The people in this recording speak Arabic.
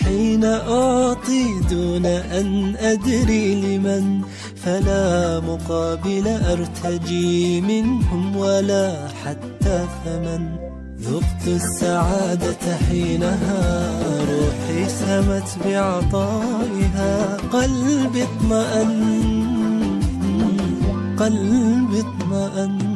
حين أعطي دون أن أدري لمن، فلا مقابل أرتجي منهم ولا حتى ثمن. ذقت السعادة حينها روحي سمت بعطائها، قلبي اطمأن، قلبي اطمأن.